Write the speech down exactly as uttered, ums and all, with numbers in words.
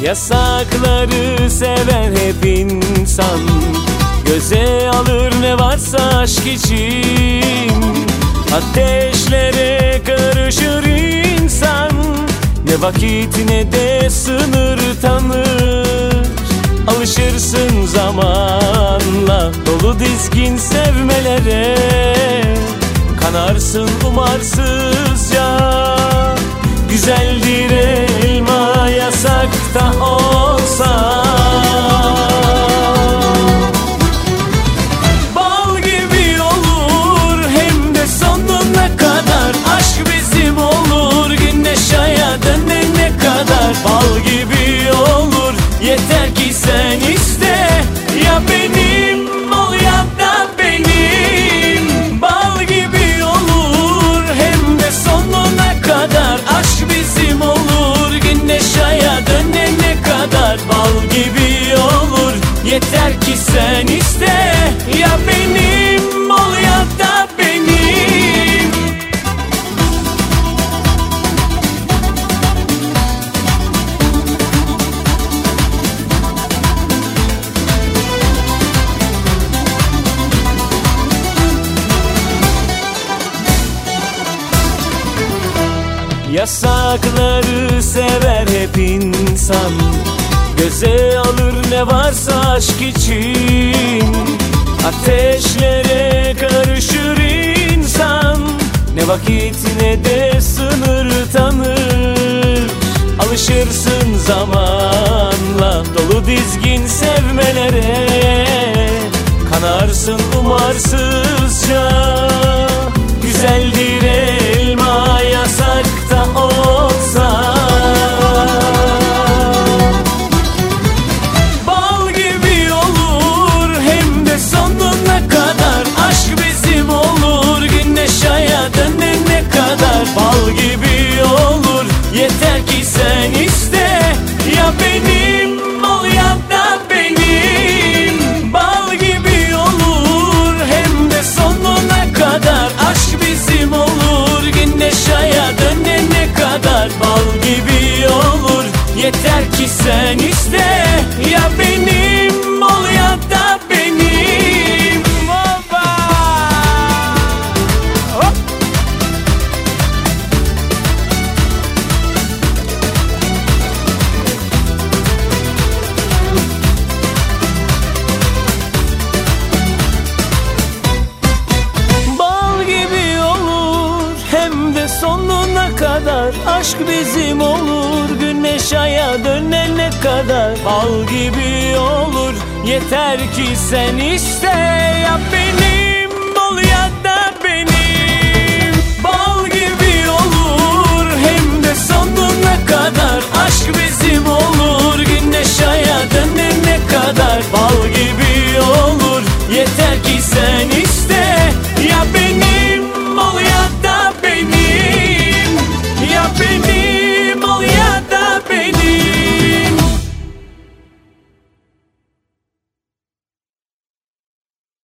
Yasakları sever hep insan, göze alır ne varsa aşk için. Ateşlere karışır insan, ne vakit ne de sınır tanır. Alışırsın zamanla dolu dizgin sevmelere, kanarsın umarsızca. Güzeldir elma yasakta olsa, bal gibi olur hem de sonuna kadar. Aşk bizim olur güneş aya dönene kadar. Bal gibi olur yeter ki sen iste, ya benim ol ya da benim. Bal gibi olur hem de sonuna kadar. Aşk bizim olur güneş aya dönene kadar. Bal gibi olur yeter ki sen iste, ya benim ol ya da benim. Yasakları sever hep insan, göze alır ne varsa aşk için. Ateşlere karışır insan, ne vakit ne de sınır tanır. Alışırsın zamanla dolu dizgin sevmelere, kanarsın umarsızca. Güzeldir elma yasakta olsa, bal gibi olur hem de sonuna kadar. Aşk bizim olur güneş aya dönene kadar. Bal gibi olur yeter ki sen iste, ya benim ol ya da benim. Bal gibi olur hem de sonuna kadar. Aşk bizim olur güneş aya dönene kadar. Bal gibi olur yeter ki sen iste, ya benim ol ya da benim. Baba. Hop. Bal gibi olur hem de sonuna kadar. Aşk bizim olur güneş aya dönene kadar. Bal gibi olur yeter ki sen iste, ya benim.